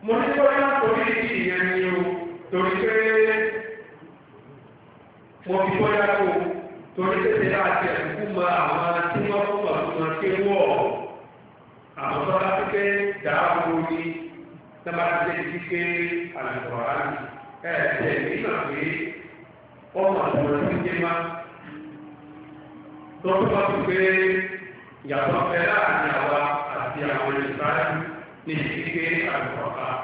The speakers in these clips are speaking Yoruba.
mo ní bóyá torí ìyẹn ni o torí pé mo fi bóyá o torí pé láti ẹ̀kú mọ àwọn tí wọ́n fún ọ̀tún ké wọ̀ àwọn tó bá pé dáàbò ní sábàtì ti ké àlùkò àlù nígbà pé ọmọ àtúnṣe ti dé má tó bá ti pé ìyàtọ̀ fẹ́ láàrin àwa àti àwọn ìsáájú ní ìdíké àlùkò àlù.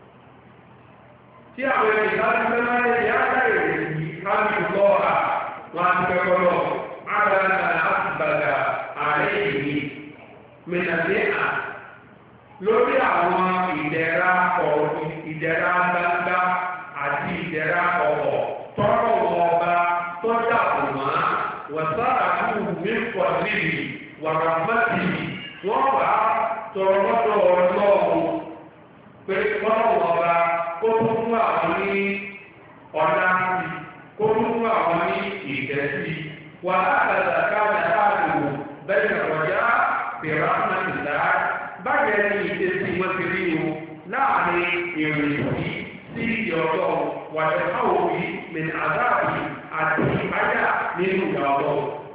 Tí àwọn ìsáájú fẹ́ máa lè yá láì rè yí káàkiri lọ́ọ̀rà wọn á ti fẹ́ kọ́lọ̀ àgbàlá àtìgbàgà ààrẹ ìwé mẹ́tàlẹ́à lórí àwọn ìdẹ̀ra gbangba àti ìdẹ̀ra ọ̀pọ̀ tọ́rọ̀ wọn ọba tọ́jà òmá wàsára fún mímọ̀ níbi wàràmátì wọ́n wà tọrọ lọ́dọ̀ ọlọ́run pé tọ́rọ̀ wọn ọba kó tún fún àwọn ní ọ̀nà sí kó tún fún àwọn ní ìtẹ̀sí wà látàdà káwọn àbáàlù bẹ́ẹ̀ rọ̀já bìrámàtìlá báyẹ̀ ní ìtẹ̀sí wọn ti rí o láàrin ìrìnsí sí ìyọ̀dọ̀ wàtẹ̀káwòbí min àdáàbì àti àyà nínú ìyọ̀dọ̀.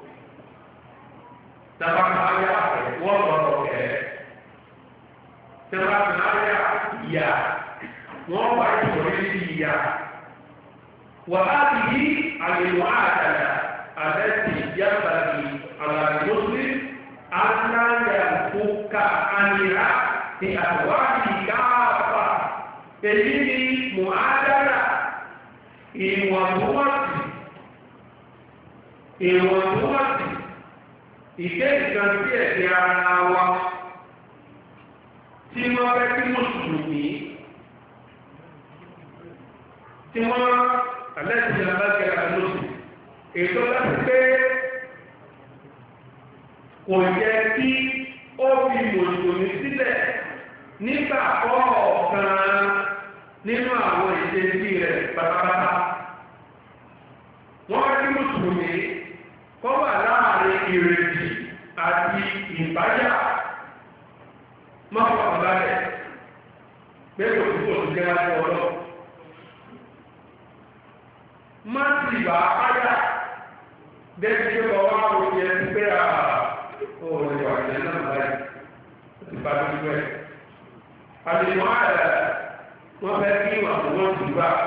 Tabaka àyà wọ́n lọ́rọ̀ kẹ́. Tabaka àyà ìyà wọ́n wà ìṣòro sí ìyà. Wàhálì yìí àyèwò àdàlà àbẹ́sì yàtàkì àlàyé aláyà fúkà àníyà ní àwárí káàpà. Èyí ni mùádàrà ìwọ̀ntúnwọ̀nsì ìké ìkan sí ẹ̀dẹ̀ ara wa tí wọ́n fẹ́ kí mùsùlùmí tí wọ́n alẹ́sìn alágẹ̀rẹ̀ lóṣù ètò láti pé kò yẹ kí ó fi mùsùlùmí sílẹ̀ nígbà kọ̀ọ̀kan nínú àwọn ìṣesí rẹ̀ pátápátá. Wọ́n rí mùsùlùmí kọ́ wà láàrin ìrètí àti ìbáyà mọ́kànlá balẹ̀ pé kò sí òṣù jẹ́ láti ọlọ́. Má sì bá áyà débi pé kọ́ wá òkè ẹni pé òun ìwà ìjẹ́ náà báyìí ó ti bá dúdú ẹ̀. Àdìmọ́ àyà wọ́n fẹ́ kí wọ́n tó wọ́n jù bá.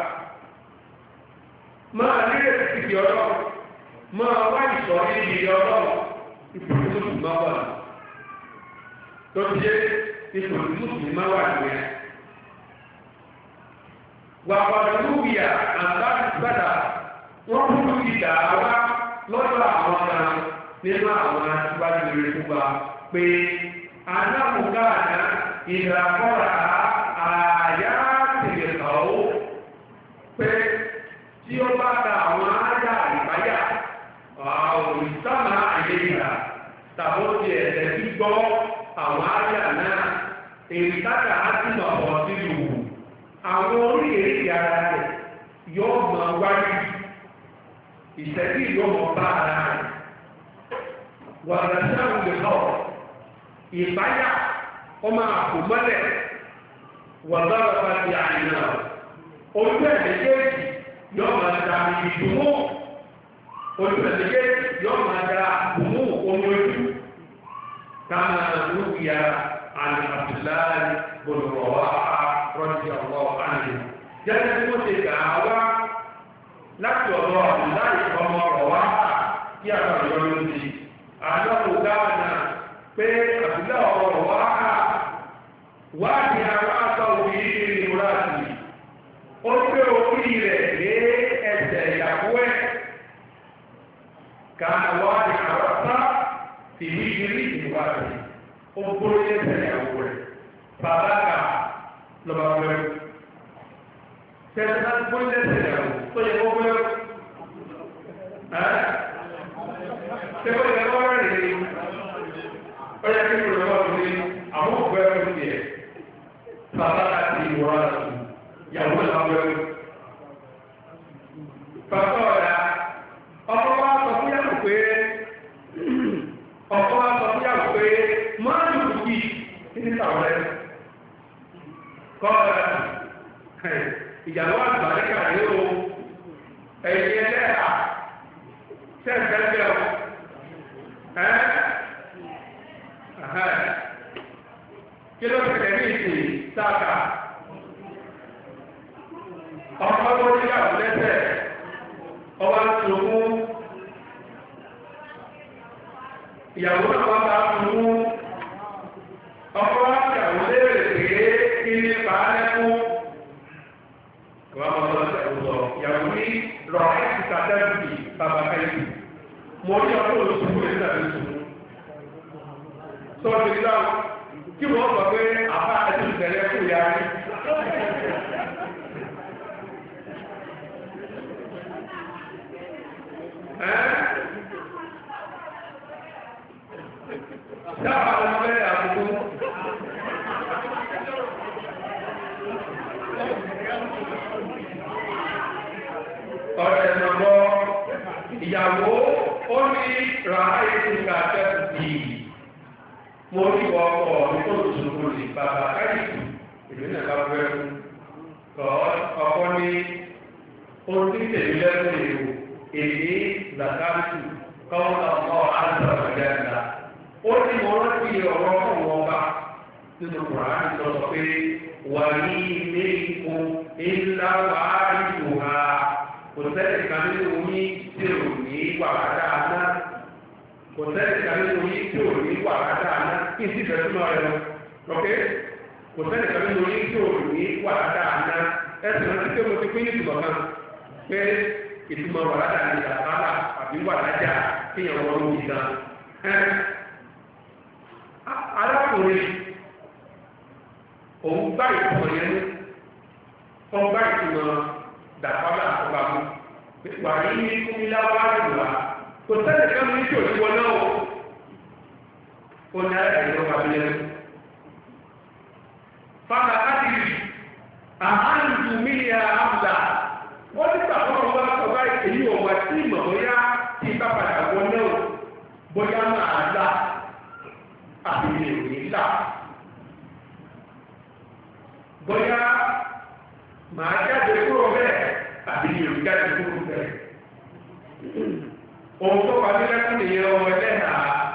Máa ní èsì ìdí ọlọ́run, máa wá ìsọ̀ ní ìdí ọlọ́run, ìpòlùmùsùn máa wà. Tó ti yé ìpòlùmùsùn máa wà ní ẹ̀. Wà pàdé lúwìyà àǹtàkì gbàdà, wọ́n kúrú ìdá wá lọ́dọ̀ àwọn kan nínú àwọn aṣíwájú rẹ̀ fún wa pé anáwùká àná ìdàkọ́ra àyà tìlẹ̀kọ̀ọ́ pé tí ó bá ta àwọn ájá ìbáyà òrìṣàmà àyèyà tàbó ti ẹ̀sẹ̀ gbígbọ́ àwọn ájá náà èrìtàkà á sì nà ọ̀ sí lù àwọn orí èrè ara rẹ̀ yóò mọ̀ wáyé ìṣẹ́bí yóò mọ̀ bá ara rẹ̀ wàràṣàmù lè lọ ìbáyà ọmọ àpòmọ́lẹ̀ wàlọ́ọ̀bá ti àìyàn ojú ẹ̀dẹ̀gẹ́ẹ̀dì yọ́ máa da ìdùnnú ojú ẹ̀dẹ̀gẹ́ẹ̀dì yọ́ máa da ìdùnnú omi ojú kama lóògbìyà àlùfàtìláàrí bọ̀lọ̀rọ̀wá rọ́jì ọ̀rọ̀ àlè jẹ́jẹ́ tí wọ́n ti gà á wá láti ọ̀dọ̀ àbùláì ọmọ ọ̀rọ̀wá kí àwọn ìyọ́ ló di àjọ́kù gáànà pé àbùláì ọmọ ọ̀rọ̀wá wádìí àwọn àtọ̀wò yìí ní ìmúráàtì ó gbé orí rẹ̀ lé ẹsẹ̀ ìyàwó ẹ̀ ká wádìí àwọn sá tìlú ìrírí ìmúráàtì ó gbórí ẹsẹ̀ ìyàwó rẹ̀ bàbáka lọ́ba wẹ́rẹ́ tẹ̀sán láti gbórí ẹsẹ̀ ìyàwó tó yẹ kó wẹ́rẹ́ tẹ́kọ̀ yẹ kó wẹ́rẹ́ rẹ̀ ó yẹ kí kò lọ́wọ́ tó ní àwọn ògbẹ́rẹ́ tó yẹ bàbá àti ìwọ̀n àti ìyàwó ìlàwọ̀ bàbá ọ̀dá ọkọ̀ wá sọ fún yàwó pé máa ń lù kí ní sàwọ̀rẹ́ kọ́ọ̀lá ìyàwó àgbàríkà ní o ẹ̀yìn ẹlẹ́ra tẹ́ẹ̀tẹ́ẹ̀tẹ́ o kí ló tẹ̀lé ní ìsìn sáàkà ọmọ tó ní àwọn lẹ́sẹ̀ ọba tó mú ìyàwó náà wọ́n bá mú ọkọ̀ ìyàwó léèrè pé kí ní pàálẹ́kún wọ́n mọ̀ lọ́sẹ̀ ọ̀sọ̀ ìyàwó ní rọ̀ ẹ́sì sàtẹ́bùkì bàbá káyìí mo ní ọkọ̀ olùsùnkú ní ìsàbí sùn sọ́ọ̀tì nígbà kí wọ́n sọ pé àbá ẹ̀sì ìtẹ̀lẹ́ fún ìyá rí dábàá ọmọ bẹ́ẹ̀ àbúkú ọ̀rẹ́ ìrànlọ́ ìyàwó ó ní ràáyé ìgbà tẹ́kùtì mo ní ọkọ̀ ní tó tùtù lè bàbá káyìí ìlú náà bá fẹ́ fún ọkọ̀ ní ohun tí tèmi lẹ́kùn èrò èdè zakaritu kọ́wọ́n ọkọ̀ àdúrà ìjẹta ó ní mo rántí ọ̀rọ̀ fún wọn bá nínú kùránì tó sọ pé wà ní ilé ìkó ńlá wà á ìlú ha kò sẹ́ni kan nínú yín tí ò ní wàhálà náà kò sẹ́ni kan nínú yín tí ò ní wàhálà náà kí n sì fẹ́ túmọ̀ rẹ̀ lọ lọ́kẹ́ kò sẹ́ni kan nínú yín tí ò ní wàhálà náà ẹ̀sìn rántí pé mo ti pín ní ìtumọ̀ kan pé ìtumọ̀ wàhálà ní àbálà àbí wàhálà kéèyàn wọ́n lórí gan. arákùnrin òun gbá ìtumọ̀ yẹn ní wọ́n gbá ìtumọ̀ dàpọ́lá ọba mú wà ní kúmíláwá ìlúwa kò sẹ́ni kan ní tí òṣìwọ náà ó ní ẹ̀rọ babilẹ̀ fana ádìrí àhánsù mílíà àmàlà wọ́n ti gbà fún ọba ọba èyí ọba tí ìmọ̀ bóyá tí bá padà wọ náà bóyá máa là àbí ìròyìn là bóyá màá jáde kúrò bẹ́ẹ̀ àbí ìròyìn jáde kúrò bẹ́ẹ̀. ohun tó wà nílẹ̀ fún ìyẹn ọmọ ẹlẹ́hà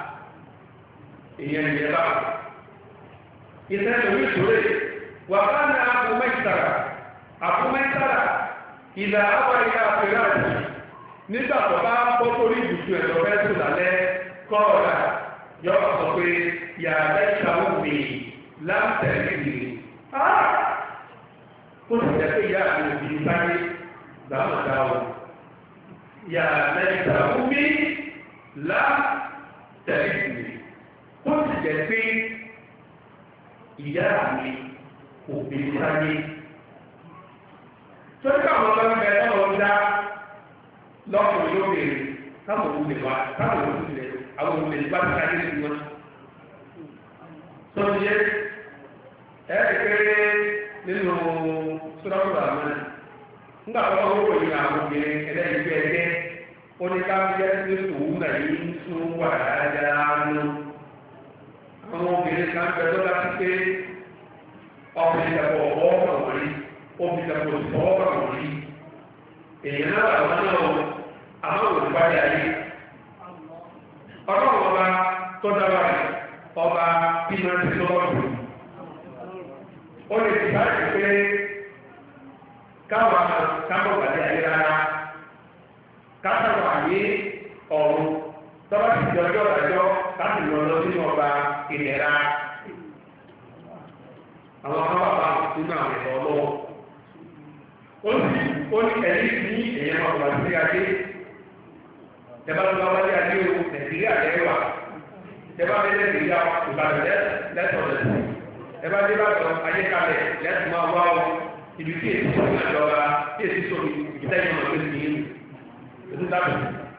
ìyẹn ìyẹn bá ìṣẹ̀lẹ̀ oríṣiríṣi wà bá ní àbúmẹ́tàrà ìlà àwọn ìyá àfẹ́rẹ́ àti nígbà tó bá bọ́ sórí ibùsùn ẹ̀rọ fẹ́ sùn lálẹ́ kọ́ọ̀dà yọ sọ pé yàrá ìṣàwọ̀ mi láǹtẹ̀lẹ̀ mi. ó sì jẹ́ pé ìyá àti òbí sáyé gbàmọ̀dá o. yàrá ìṣàwọ̀ mi láǹtẹ̀lẹ̀ mi. ó sì jẹ́ pé ìyá mi òbí sáyé. torí káwọn ọlọ́run bẹ ọlọ́run dá lọ́kùnrin yóò béèrè káwọn òun lè wá káwọn òun lè àwọn òun lè wá sí ayé lè wọn. sọ́dún yẹ ẹ̀ẹ́dẹ̀kẹ́rẹ́ nínú sọ́dọ̀kùnrin àmọ́ nígbà tó wọ́n wọ́n yìí àwọn obìnrin ẹlẹ́yìn bí ẹgbẹ́ ó ní ká bí ẹgbẹ́ tòun náà yìí ń tún wà dáadáa nù. àwọn obìnrin kan bẹ tó láti pé ọkùnrin ìjàpọ̀ ọ̀ọ́ wọ̀nyí obìnrin ìjàpọ̀ ọ̀ọ́ wọ̀nyí èèyàn náà wà wọn náà àwọn olùpàdé ayé ọlọ́run ọba tó dára rẹ̀ ọba bí máa ti lọ́wọ́ ó lè ti báyìí pé káwọn pàdé ayé rárá káwọn ayé ọ̀run tọ́ba ti di ọjọ́ ìdájọ́ láti lọ sínú ọba ìlera àwọn akábàbà nínú àwọn ẹ̀tọ́ ọlọ́wọ́ ó ní ẹ̀rí ní èèyàn máa wà sí ayé ẹ̀bá tó bá wáyé ayé o nàìjíríà lẹ́wà ẹ̀bá bẹ́ẹ̀ nàìjíríà ìbàdàn lẹ́tọ̀ọ̀lẹ̀ ẹ̀bá dé bá tọ̀ ayé kalẹ̀ lẹ́tọ̀ máa wá o ibi tí èsì tó ń àjọba tí èsì tó ìgbìtẹ́ yìí máa gbé sí yìí ètò dábò.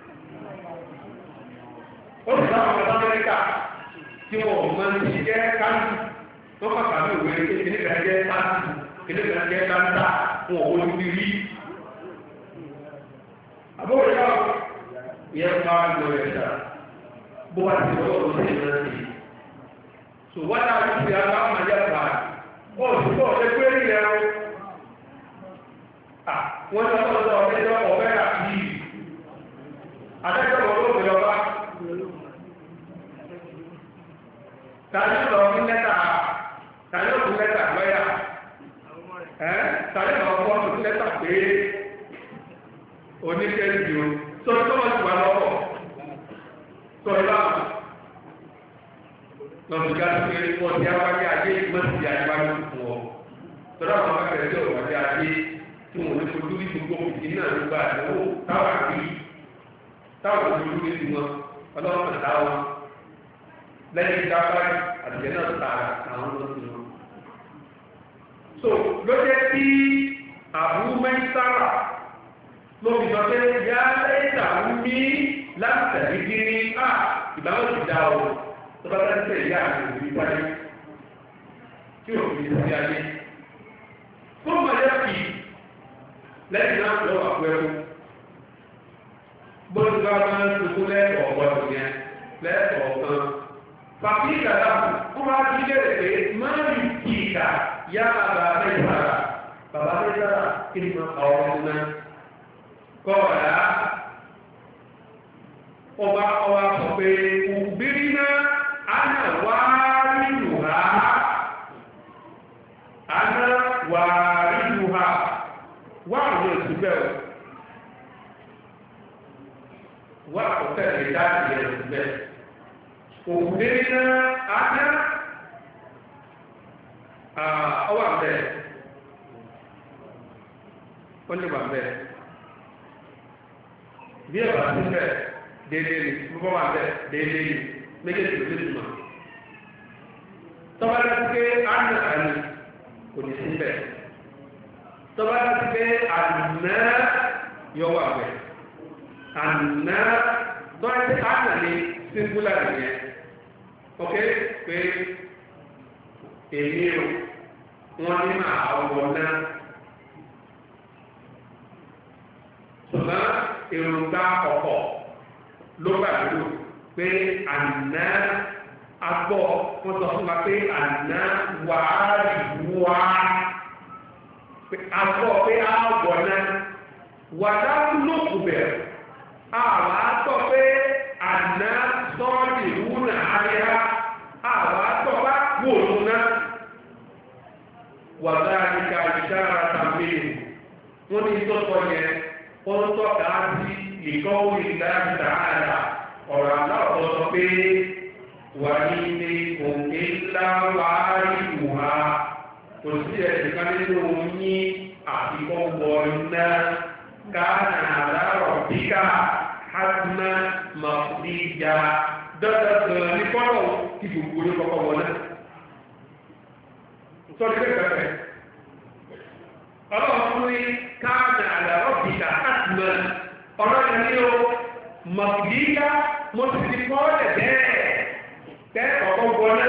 ó sì sáwọn ọmọ amẹ́ríkà tí wọn máa ń jẹ́ káńtì wọ́n kọ́ kàmí òwe kìnnìkan jẹ́ káńtì kìnnìkan jẹ́ káńtà wọn ò wọlé bí rí. àbúrò yà yẹn máa ń lọ ẹ̀dá bó wá ti lọ́wọ́ ló ṣe náà sí. so wọ́n náà ti fi ara máa yẹ fà ó sì bọ̀ ṣe pé rí ẹ̀ o wọ́n ti ọlọ́dọ̀ ọ̀dẹ́jọ́ ọ̀fẹ́ àti adájọ́ olóògbé ọba tàbí lọ fún lẹ́tà tàbí lọ fún lẹ́tà lọ́yà tàbí lọ fún lẹ́tà pé oníkẹ́rì o sọ̀rọ̀ tó wọ́n ti wà lọ́wọ́ sọ̀rọ̀ láwọn lọ́dúnká tó pé wọ́n ti awáyé ayé mọ́tì àyíwájú fún ọ sọ̀rọ̀ àwọn akẹ́kẹ̀ẹ́ tí òwò ayé ayé tí wọ́n ní fojú ní gbogbo ìdí náà ló gba àdánwò táwọn àgbì táwọn ojú ní ti wọn ọlọ́run kàdá wọn lẹ́yìn ìdáfáì àtìjẹ́ náà tààrà àwọn olóṣèlú wọn. so ló jẹ́ kí àbúrú mẹ́sára ló fi sọ pé yá lẹ́yìn àwọn mí láti tẹ̀lé kí ní ìbáwọ̀ ti dá o tó bá tẹ́lẹ̀ tẹ̀lé ìyá àti òbí wáyé tí ò fi sí ayé. fún mọ̀lẹ́ kì í lẹ́yìn náà lọ́wọ́ àpẹẹrẹ bóyá bá máa ń tuntun lẹ́ẹ̀kọ̀ ọ̀gbọ́dọ̀ yẹn lẹ́ẹ̀kọ̀ ọ̀kan. fàkìlà dàbò wọ́n máa di léèrè pé máa ń kìkà yá bàbá mẹ́sàrà bàbá mẹ́sàrà kí ni máa pa ọ̀rọ̀ náà. kọ́ọ̀dà ọba sọ pé òbírí náà ana wà nínú ha wà àwọn èsì bẹ́ẹ̀ wà ọ̀tẹ̀ lè dá ìyẹn èsì bẹ́ẹ̀ òbírí náà ana ọwà bẹ́ẹ̀ ó lè wà bẹ́ẹ̀ bí ẹ̀bà sí bẹ́ẹ̀ déédéé ni bọ́bọ́ wà bẹ́ẹ̀ déédéé ni méjèèjì ló ti mọ̀ tọ́ba láti pé àná àná kò ní sí bẹ́ẹ̀ tọ́ba láti pé àná yọ wà bẹ́ẹ̀ àná tọ́ba láti àná ní singular nìyẹn ok pé èmi o wọ́n ní máa wọ̀ náà ṣùgbọ́n èròǹgbà ọ̀pọ̀ ló gbà lóko pé àná agbọ́ wọ́n sọ fún wa pé àná wàhálì wá pé agbọ́ pé àwọ̀ náà wàdáwù ló kù bẹ̀rẹ̀ àwọn agbọ́ pé àná sọ́ọ̀dì wúnà àríyá àwọn agbọ́ bá wòlú náà wàdáwù ká ìṣára tàbí wọ́n ní tọ́tọ́ yẹn wọ́n tọ́ka sí ìkọ́wé ìdájú tààdà ọ̀rọ̀ aláwọ̀ sọ pé wà ní ilé òkè ńlá wà á rí ìwà kò sí ẹ̀sìn kan nínú yín àfikọ́ wọ iná káàná àlárọ̀ bíkà hásínà màfúdíjà dandan ní kọ́lọ̀ kí gbogbo ní kọ́kọ́ wọ náà. sọ́ni bẹ́ẹ̀ bẹ́ẹ̀ ọlọ́run fún mi káàná àlárọ̀ bíkà hásínà ọ̀rọ̀ yẹn ní o màfúdíjà mo ti di kọ́ọ̀lẹ̀ bẹ́ẹ̀ tẹ́ ọ̀kọ́ gbọ́ná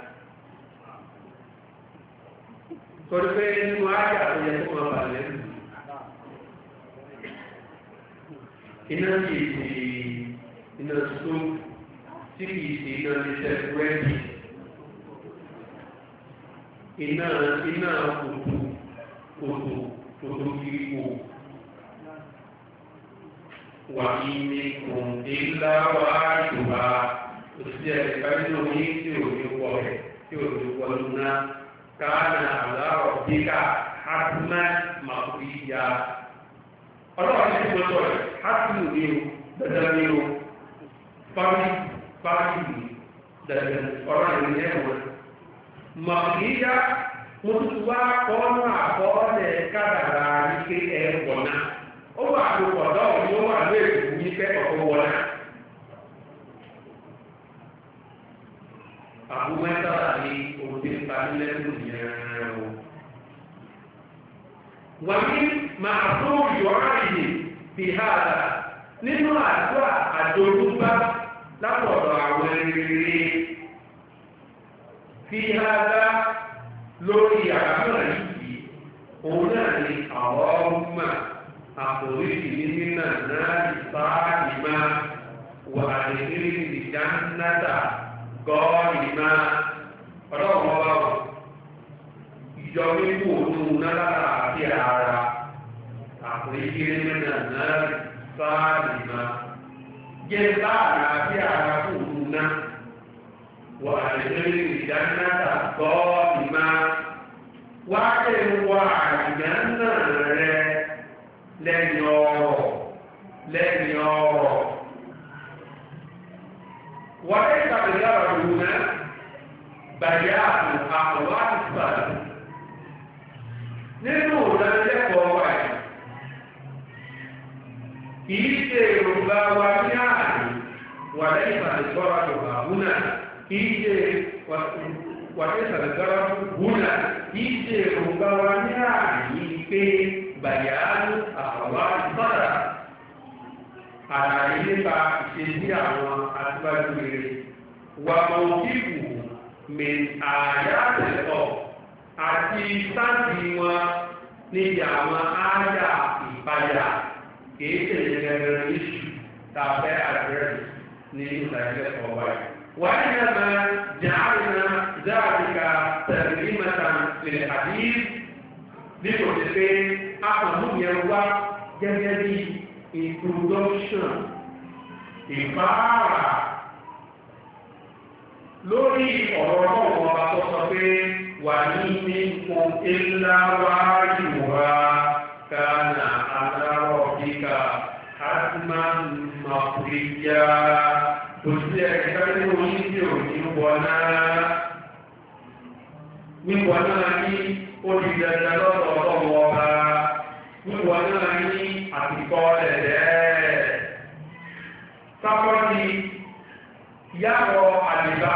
torí pé nínú ayé àtúnyẹ tó máa bà lẹ́nu iná kìí ṣe iná tó tí kìí ṣe iná ní sẹ́fúrẹ́dì iná kòtò kiri kò wà ní kùn ilá wà áyùbá òsì ẹ̀ka nínú yín tí ò ní wọ ẹ̀ tí ò ní wọ lúná káàna àlárọ̀ bíkà hásímà màkúbíyà ọlọ́wọ́ ní ìwé sọ̀rọ̀ hásímù ní o dandan ní o fáwí dandan ọ̀rọ̀ ìrìn ẹ̀wọ̀n màkúbíyà mo tún wá kọ́nù àkọọ́lẹ̀ kádàrá ní pé ẹ̀ wọ̀ náà ó wà lóko ọ̀dọ́ òní ó wà lóko èkó ní pẹ́ ọ̀kọ́ wọ̀ náà. Àbúmẹ́tàlá ní òde ìpanilẹ́kùn yẹn o. Wàmí máa tó yọ̀ọ́ àyè fi hàdà nínú àdúrà àdójúbá látọ̀dọ̀ àwọn rere fi hàdà lórí àdúrà yìí òun náà ní àwọn ọmọ àforíjì nínú náà ìsáàdìmá wà nínú ìjánnáta gọ́ọ̀lìmá ọlọ́run ọba wọ̀ yọ nípò òun náà àti ara àpòyíkiri mẹ́ta náà sáàlì náà jẹ́ láàrín àti ara fún òun náà wà àìsírí ìdánilátà tọ́ ìmá wá lè wọ àìyá náà rẹ lẹ́yìn ọ̀rọ̀ wà lè tàbí òun náà bàyá àpòwá ìsàlẹ̀ nínú ìdánilẹ́kọ̀ọ́ wa yìí kìí ṣe èròǹgbà wa ní ààrẹ wà lẹ́yìn ìsàlẹ̀gbọ́ra yorùbá húnà kìí ṣe wà lẹ́yìn ìsàlẹ̀gbọ́ra húnà kìí ṣe èròǹgbà wa ní ààrẹ yìí pé bàyá àpòwá ìsàlẹ̀ àlàyé nípa ìṣesí àwọn aṣíwájú rere wà mọ̀ kíkù min àyàtẹ̀lọ́ àti sáàtì wọn níbi àwọn ááyà ìpayà kìí tẹ̀lé gẹ́gẹ́ iṣu tàbẹ́ àdírẹ́sì ní ìsàlẹ̀ ọ̀wá yìí. wàá yẹ máa jẹ́ àrùnà dáàbìkà tẹ̀lé mẹ́ta lè àdí bí kò sí pé àpamọ́ yẹn wá gẹ́gẹ́ bí introduction ìbára lórí ọ̀rọ̀ ọlọ́run ọba tó sọ pé wà ní nǹkan ńlá wá ìwà kánà aláwọ̀ kíkà asman mafuriya tó sí ẹ̀ka nínú yín tí ò ní wíwọ náà ní olùdẹ̀dẹ̀ lọ́dọ̀ ọlọ́run ọba wíwọ náà ní àtìkọ́ ẹ̀dẹ́ sáfọ́dì yàrá àdìbà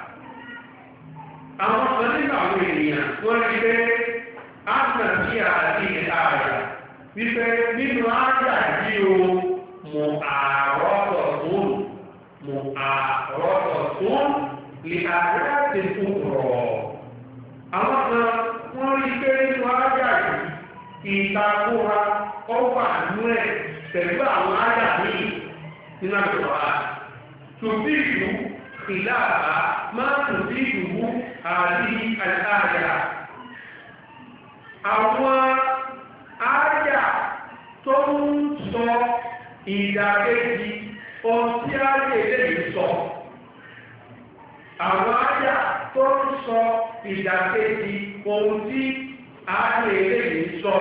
àwọn kan nínú àwọn ènìyàn wọ́n rí pé áàmà sí àti ààyà wípé nínú áàyà yìí o mọ̀ àrọ́tọ̀ tó lè àárẹ̀ ti fún rọ̀ àwọn kan wọ́n rí pé nínú áàyà yìí ìtakùra ọwà nú ẹ̀ pẹ̀lú àwọn áàyà yìí nínú àgbẹ̀wà تفيد خلاف ما تفيده هذه الآية àwọn àyà tó ń sọ ìdàkejì ohun tí a lè sọ àwọn àyà tó ń sọ ìdàkejì ohun tí a lè sọ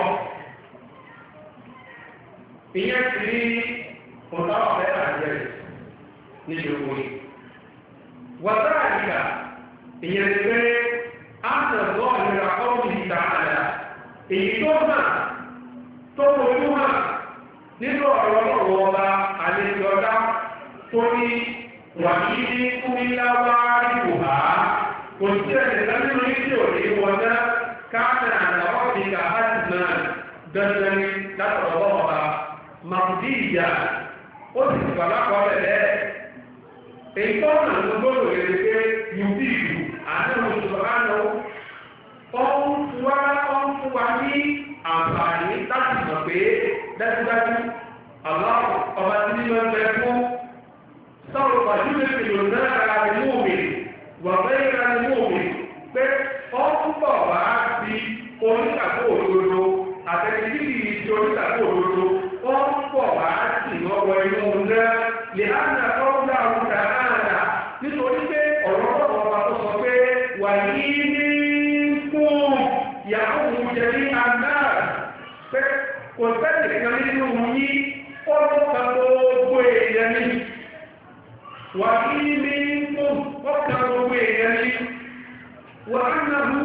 ìyẹn sì ní ọ̀dọ́ ọ̀fẹ́ àjẹrẹ níjòkó yìí wàtáàdìkà ìyẹn ti pé àtẹ̀lọ́ ìrìnà ọ̀hún ìta àdá èyí tó hàn tó ojú hàn nínú ọ̀rọ̀ ọ̀rọ̀ ọba àlejòọ̀dá tó ní wàyí ní kúmíláwárí bùhá kò sí ẹ̀sẹ̀ nínú ìdí òní wọ̀dá káàkiri àdàwọ̀ ìkà hàtìmá dandan látọ̀rọ̀ ọba màmúdíyà ó sì ti bàbá kọ́ bẹ̀rẹ̀ èyí tó hàn ló gbọ́dọ̀ lè pé yùbí ìlú àdéhùn ìṣòro ọ̀hún fún wa ní àǹfààní láti mọ̀ pé dájúdájú aláwọ̀ ọba tí nínú ẹgbẹ́ fún sọ̀rọ̀ pàdé ìlú náà ara rẹ̀ mú mi wà bẹ́ẹ̀ ra ní mú mi pé ọ̀hún bọ̀ wá sí oníkàkó òdodo àtẹ̀sí ìdí oníkàkó òdodo ọ̀hún bọ̀ wá sí ìmọ̀wọ̀ inú náà lè á nà ọ́gbà òkúta náà nítorí pé ọ̀rọ̀ ọba tó sọ pé wà ní fún ìyàwó jẹ ní àná pé kò sẹ́lẹ̀ kan nínú yí ó ló ka gbogbo èèyàn ní wà ní fún ó ka gbogbo èèyàn ní wà á nà mú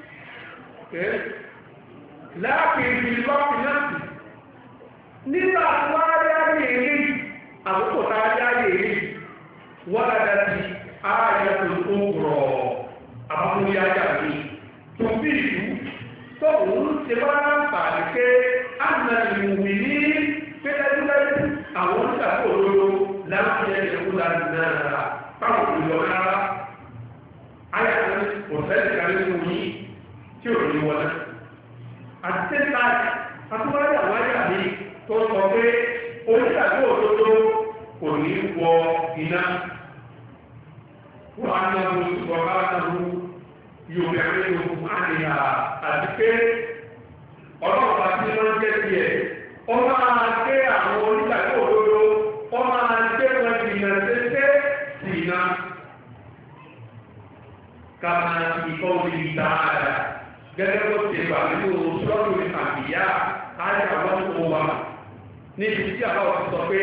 láàpin ìlọ́pì náà nígbà tó wá rí àmì èrí àkókò tá a jáde èrí wọ́n dáadáa ti ààyè tó rọ̀ àbúrúyá jáde tó bí ìlú tó ń ṣe bá láǹfààní pé àmà ìwùmí ní pẹ́lẹ́dúgbẹ́dú àwọn oníṣàkó òdodo láti ẹ̀yẹ kó láti náà báwọn òjò rárá ayé àwọn òṣèlú kan nínú yìí tí ò ní wọlé àti tẹ́lá àtúwárí àwọn ayé àmì tó sọ pé oníṣàkó òdodo kò ní wọ iná wọ́n á náà wọ́n á náà yóò bẹ̀rẹ̀ yóò á ní ti pé ọlọ́run bá ti lọ jẹ́ tiẹ̀ ó máa gbé àwọn onígbàgbọ́ òdodo ó máa gbé wọn jìnnà tẹ́tẹ́ sí iná ká máa fi kọ́ orí dáadáa gẹ́gẹ́ bó ti wà nínú sọ́ọ̀tù ìfàmìyá ayé àwọn tó wà níbi tí àwọn sọ pé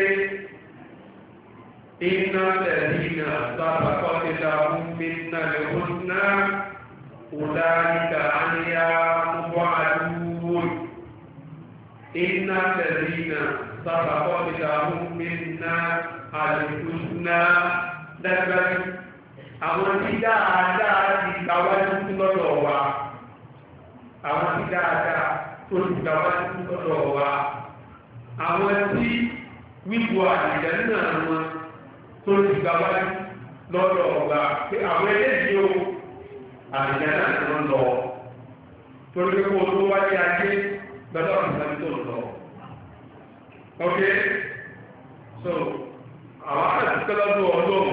iná lẹ́yìn sábà kọ́kẹ́ta mímínà lẹ́wọ́nà ọ̀làníkà àníyá mọ́ àdúgbò iná lẹ́yìn sábà kọ́kẹ́ta mímínà àlùkùnà dájúdájú àwọn tí dáadáa ti gbáwájú lọ́dọ̀ wa àwọn tí dáadáa tó ti gbáwájú lọ́dọ̀ wa àwọn tí wíwo àdìjẹ́ náà wọn tó ti gbáwájú lọ́dọ̀ wa pé àwọn eléyìí o àdìjẹ́ náà ni wọ́n lọ torí pé kó o tó wáyé ajé lọ́dọ̀ ìgbàlódé tó lọ. ok so àwọn àtúntò lọ́dọ̀ ọlọ́run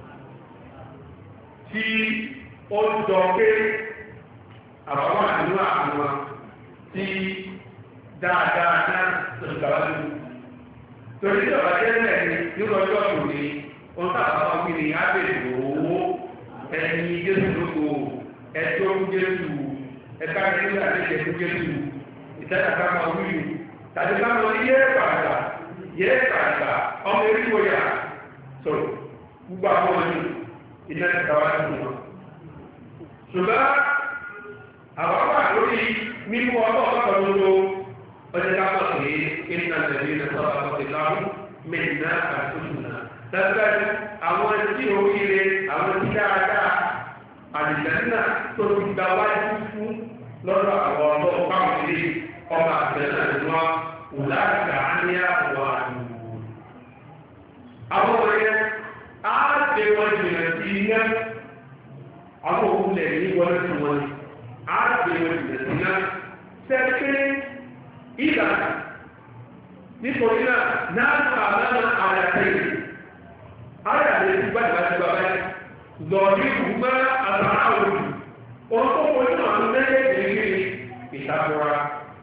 tí ó jọ pé àbáwọ̀ àdúrà àwọn tí dáadáa náà tó gbàwájú torí tí ọ̀bá jẹ́lẹ̀ ní nínú ọjọ́ òní ohun tàbí àwọn wíni ábẹ̀rẹ̀ owó ẹni jésù lóko ẹjọ́ jésù ẹ̀ka jésù àti ìjẹ̀kú jésù ìtẹ́jàká máa wíwù tàbí ká lọ yé pàdà ọmọ eríkò yà so gbogbo àwọn ọmọ iná ìgbàwájú wọn ṣùgbọ́n àwọn wà lórí mímú ọlọ́ọ̀lọ́pọ̀ lólo ọjọ́ ká mọ̀ pé iná tẹ̀lé iná sọ́ọ́ àkọsíláwó mẹ́rinà àtúntò dájúdájú àwọn tí oríire àwọn tí dáadáa àdìjẹ́nà tó ti gba wájú fún lọ́dọ̀ àwọn ọlọ́ọ̀ báwọn ilé ọba àtẹ̀lẹ́ ní wọn wùláàkà ní àwọn àdúgbò. àwọn ọmọ yẹn á gbé wọn jìnnà sí iná àwọn òkú lẹ̀ ní wọlé fún wọn á gbé wọn jìnnà sí iná sẹ́kẹ́ ìlànà nítorí náà náà àmàlà àyàtẹ̀yìn àyàtẹ̀yìn ti gbàdúrà ti bàbá yẹn lọ́ọ̀dí ìgbà àtàrà òjò ohun tó kọ nínú àwọn mẹ́lẹ́gbẹ̀ẹ́ ní ìtakùrà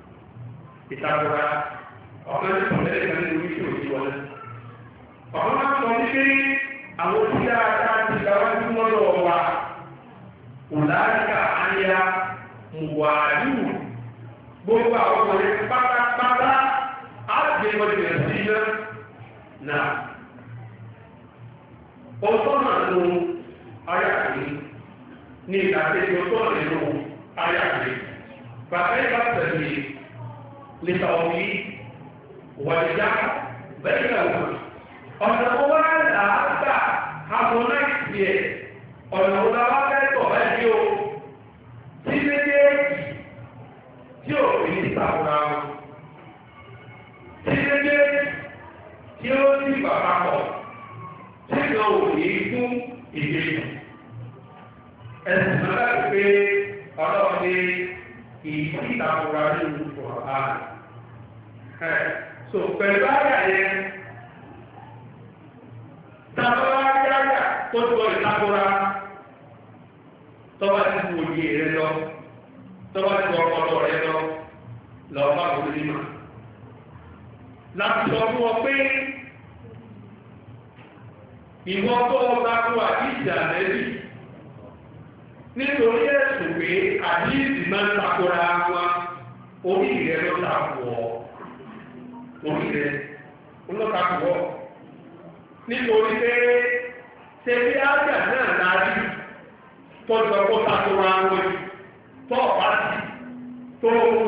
ọ̀kan ní ọ̀lẹ́lẹ̀ kan nínú oríṣi òjì wọlé ọ̀kan máa sọ wípé àwọn tí dáadáa ti gbàwájú lọ́dọ̀ wa òláríkà àyà mùwàlú gbogbo àwọn ọmọ yẹn pátápátá á gbé wọn jẹ sí iná náà ọ̀tọ̀ náà ló ayàgbé ní ìdàkejì ọ̀tọ̀ nínú ayàgbé bàbá ìbá tẹ̀lé lẹ́tà òbí wàlíjà bẹ́ẹ̀ náà ọ̀nà owó àgbà harmonize yẹ ọ̀nà owó àgbà báyìí o tí méjèèjì tí ò fi ní sàkóra wọn tí méjèèjì tí ó sì bàbá pọ̀ tí kan ò ní fún ìgbésẹ̀ ẹ̀sìn náà láti pé ọlọ́run ní ìdí ìtàkùrà nínú ọ̀hà so pẹ̀lú àyà yẹn tàbí àyà tó tó ìtàkùrà tọ́wọ́ ti wò yé rẹ lọ tọ́wọ́ ti wọ ọpọlọ rẹ lọ lọ́ọ́ bá wọlé nínú láti sọ fún ọ pé ìwọ tó ọba kó àdíjì àmẹ́bí nítorí ẹ̀sùn pé àdíjì máa ń takora wọn orí rẹ̀ ló takò ọ́ orí rẹ̀ ló takò ọ́ nítorí pé ṣebí ájà náà dájú tọ́jú ọkọ̀ takora wọn tó ọ̀pá sí tó ọ̀run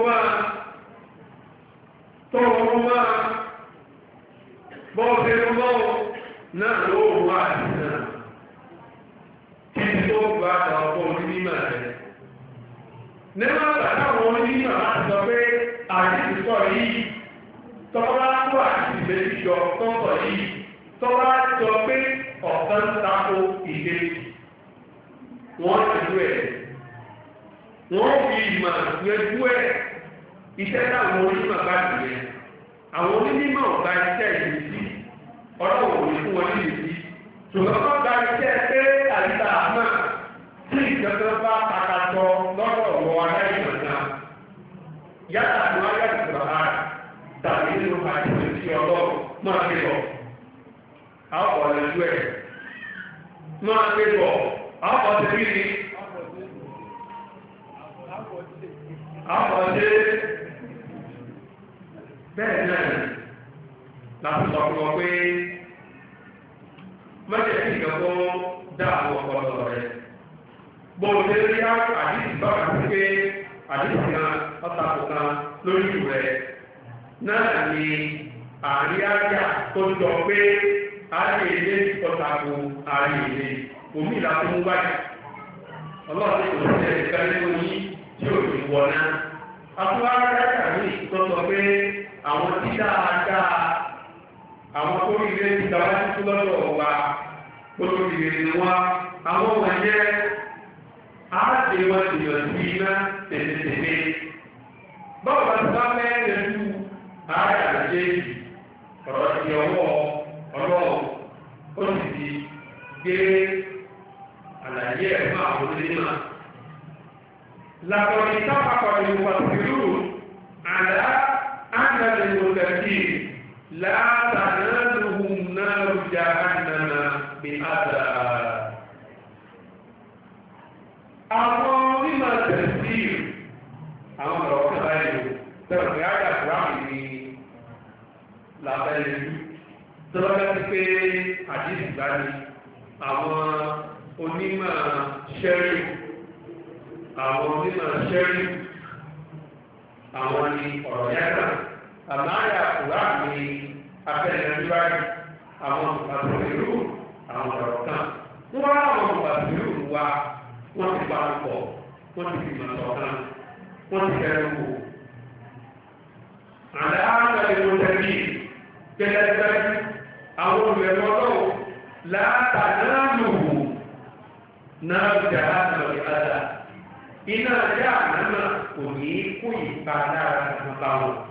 máa bọ́ọ̀sẹ̀ lọ́wọ́ náà ló wà nínú kí n tó gba ọ̀pọ̀ onímọ̀ rẹ̀. Nígbà táwọn onímọ̀ láti sọ pé àdìsí sọ yìí tọ́lá tó àdìsí méjì jọ tọ́sọ̀ yìí tọ́lá sọ pé ọ̀kan tako ìdè wọ́n ti ẹ̀ wọ́n fi ìmọ̀ yanjú ẹ̀ iṣẹ́ táwọn onímọ̀ bá nìyẹn àwọn onímọ̀ ọ̀gá iṣẹ́ ìlú sí ọlọ́wọ̀ òní fún wọn nílé sí ṣùgbọ́n wọ́n gba iṣẹ́ pé àyíká àmà tí ìjọba bá takàtọ̀ lọ́dọ̀ wọ aláìsàn náà yálà ní wáyà ìtura ha tàbí nínú àdìsí tí ọlọ́run máa gbé bọ̀ àwọn ọ̀rẹ́ ìlú ẹ̀ máa gbé bọ̀ àwọn ọ̀rẹ́ bí ni àwọn ọ̀rẹ́ bẹ́ẹ̀ náà láti sọ fún ọ pé mọ́jẹ̀ sí ìjọba dá àwọn ọpọlọ rẹ̀ bọ́ọ̀ lè rí àdìsí bára sí pé àdìsí kan ọ̀tàkùn kan lórí ìlú rẹ̀ náà ni àríyáyà tó jọ pé ààrẹ ilé ọ̀tàkùn ààrẹ ilé omi ìlàkùn mú báyìí ọlọ́run kò sí ẹ̀ka nínú yìí tí ò ní wọ̀ náà àríyáyà ní ìtọ́sọ pé àwọn tí dáadáa àwọn tó rí ilé ti dáwà títí lọ́dọ̀ wa olóríire ni wá àwọn wọ̀nyẹ́ àádé wọn ti yọ̀ sí iná tẹ̀lé báwo bá ti bá mẹ́rin lú ààrẹ àjẹ́ ọ̀rọ̀ ti ọwọ́ ọlọ́run ó sì ti gbé àlàyé ẹ̀ fún àwọn onímọ̀ làkọ̀ọ̀dì sábàkọ̀ ni wọ́n ti rú àlá àgbàdo ìwòsàtì látàlẹ́lùhùn náà rújà ànàmà bí àdà. àwọn onímọ̀ tẹ̀sí àwọn ọ̀rọ̀ kan báyìí tẹ̀sí pé àyà kúrámì ni làbẹ́lẹ̀ yìí tọ́lá ti pé àdìsí bá ní àwọn onímọ̀ ṣẹ́rí àwọn ni ọ̀rọ̀ yàtọ̀ àmáyà kúrámì ni abẹ́lẹ̀ yìí àwọn àbúrò àwọn ọ̀rọ̀ kan wọ́n wá àwọn àbúrò wa wọ́n ti bá ń pọ̀ wọ́n ti fi mọ̀ sọ̀kan wọ́n ti kẹ́rù kù. àlẹ́ àgbàdo ló tẹ̀lé gẹ́gẹ́ àwọn olùrẹ̀mọ́lọ́wọ́ látàlálùhù náà jà lọ́rí àdá iná ajá àmàmà kò ní kú ìpalára kankan bá wọn.